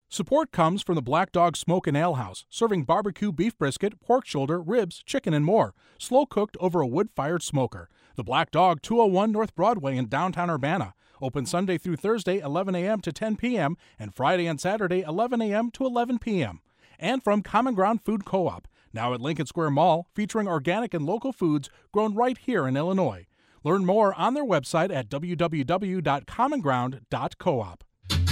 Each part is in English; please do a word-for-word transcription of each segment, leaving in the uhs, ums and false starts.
Support comes from the Black Dog Smoke and Ale House, serving barbecue beef brisket, pork shoulder, ribs, chicken, and more, slow-cooked over a wood-fired smoker. The Black Dog, two oh one North Broadway in downtown Urbana. Open Sunday through Thursday, eleven a.m. to ten p.m., and Friday and Saturday, eleven a.m. to eleven p.m. And from Common Ground Food Co-op, now at Lincoln Square Mall, featuring organic and local foods grown right here in Illinois. Learn more on their website at w w w dot common ground dot coop.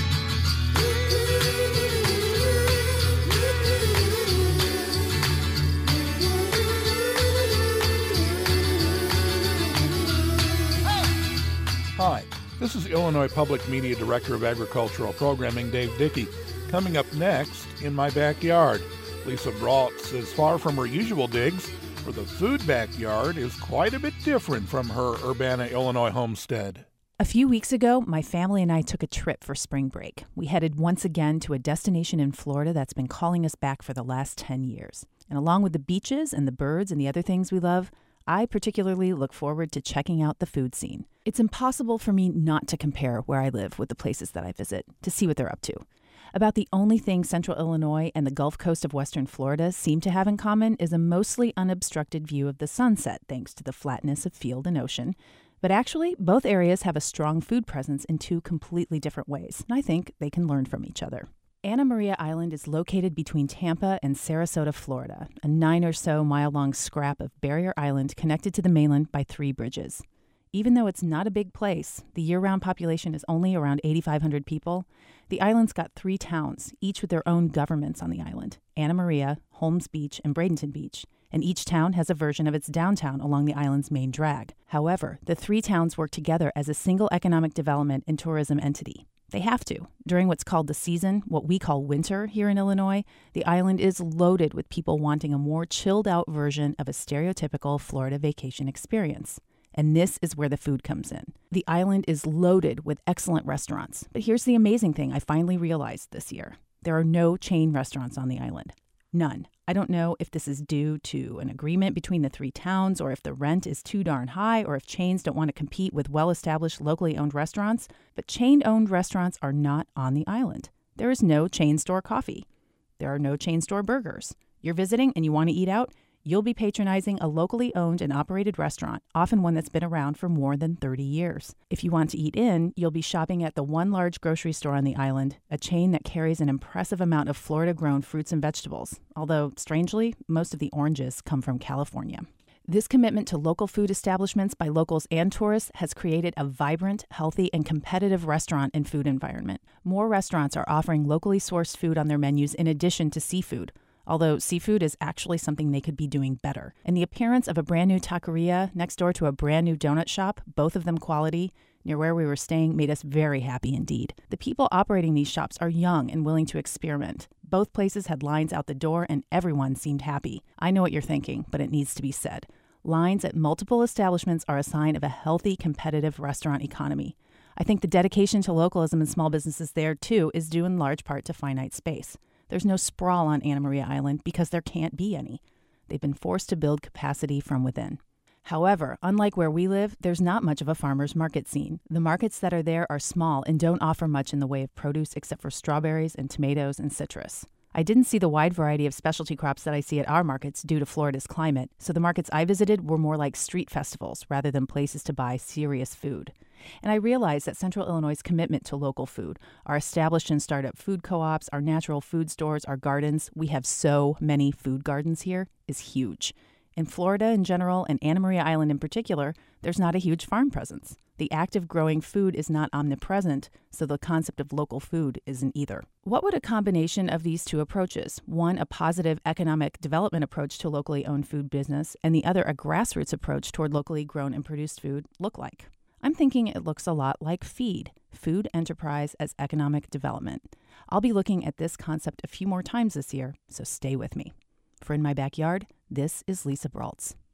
Hi, this is Illinois Public Media Director of Agricultural Programming, Dave Dickey. Coming up next, In My Backyard, Lisa Braltz is far from her usual digs, for the food backyard is quite a bit different from her Urbana, Illinois homestead. A few weeks ago, my family and I took a trip for spring break. We headed once again to a destination in Florida that's been calling us back for the last ten years. And along with the beaches and the birds and the other things we love, I particularly look forward to checking out the food scene. It's impossible for me not to compare where I live with the places that I visit, to see what they're up to. About the only thing Central Illinois and the Gulf Coast of Western Florida seem to have in common is a mostly unobstructed view of the sunset, thanks to the flatness of field and ocean. But actually, both areas have a strong food presence in two completely different ways, and I think they can learn from each other. Anna Maria Island is located between Tampa and Sarasota, Florida, a nine or so mile long scrap of barrier island connected to the mainland by three bridges. Even though it's not a big place, the year-round population is only around eighty-five hundred people. The island's got three towns, each with their own governments on the island: Anna Maria, Holmes Beach, and Bradenton Beach. And each town has a version of its downtown along the island's main drag. However, the three towns work together as a single economic development and tourism entity. They have to. During what's called the season, what we call winter here in Illinois, the island is loaded with people wanting a more chilled-out version of a stereotypical Florida vacation experience. And this is where the food comes in. The island is loaded with excellent restaurants. But here's the amazing thing I finally realized this year. There are no chain restaurants on the island. None. I don't know if this is due to an agreement between the three towns, or if the rent is too darn high, or if chains don't want to compete with well-established locally owned restaurants, but chain-owned restaurants are not on the island. There is no chain store coffee. There are no chain store burgers. You're visiting and you want to eat out? You'll be patronizing a locally owned and operated restaurant, often one that's been around for more than thirty years. If you want to eat in, you'll be shopping at the one large grocery store on the island, a chain that carries an impressive amount of Florida-grown fruits and vegetables, although, strangely, most of the oranges come from California. This commitment to local food establishments by locals and tourists has created a vibrant, healthy, and competitive restaurant and food environment. More restaurants are offering locally sourced food on their menus in addition to seafood, although seafood is actually something they could be doing better. And the appearance of a brand new taqueria next door to a brand new donut shop, both of them quality, near where we were staying, made us very happy indeed. The people operating these shops are young and willing to experiment. Both places had lines out the door and everyone seemed happy. I know what you're thinking, but it needs to be said. Lines at multiple establishments are a sign of a healthy, competitive restaurant economy. I think the dedication to localism and small businesses there, too, is due in large part to finite space. There's no sprawl on Anna Maria Island because there can't be any. They've been forced to build capacity from within. However, unlike where we live, there's not much of a farmer's market scene. The markets that are there are small and don't offer much in the way of produce except for strawberries and tomatoes and citrus. I didn't see the wide variety of specialty crops that I see at our markets due to Florida's climate, so the markets I visited were more like street festivals rather than places to buy serious food. And I realized that Central Illinois' commitment to local food, our established and startup food co-ops, our natural food stores, our gardens, we have so many food gardens here, is huge. In Florida in general, and Anna Maria Island in particular, there's not a huge farm presence. The act of growing food is not omnipresent, so the concept of local food isn't either. What would a combination of these two approaches, one a positive economic development approach to locally owned food business, and the other a grassroots approach toward locally grown and produced food, look like? I'm thinking it looks a lot like FEED, Food Enterprise as Economic Development. I'll be looking at this concept a few more times this year, so stay with me. For In My Backyard, this is Lisa Braltz.